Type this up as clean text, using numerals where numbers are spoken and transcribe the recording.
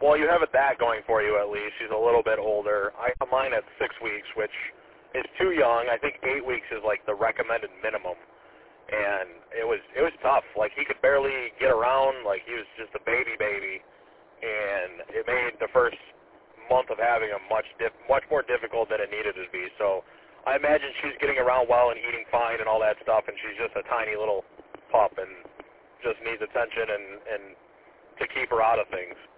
Well, you have that going for you at least. She's a little bit older. I have mine at 6 weeks, which is too young. I think 8 weeks is like the recommended minimum. And it was tough. Like, he could barely get around. Like, he was just a baby. And it made the first month of having him much more difficult than it needed to be. So I imagine she's getting around well and eating fine and all that stuff, and she's just a tiny little pup and just needs attention and to keep her out of things.